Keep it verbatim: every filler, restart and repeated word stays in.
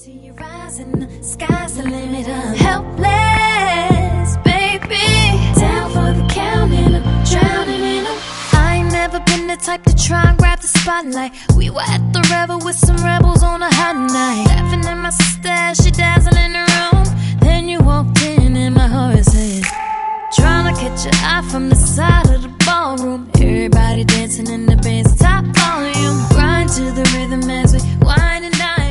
To your eyes and the sky's the limit. I'm helpless, baby. Down for the count and I'm drowning in them. I ain't never been the type to try and grab the spotlight. We were at the Revel with some rebels on a hot night, laughing at my sister as she dazzled in the room. Then you walked in and my heart said, trying to catch your eye from the side of the ballroom. Everybody dancing in the band's top volume. Grind to the rhythm as we wind and dine.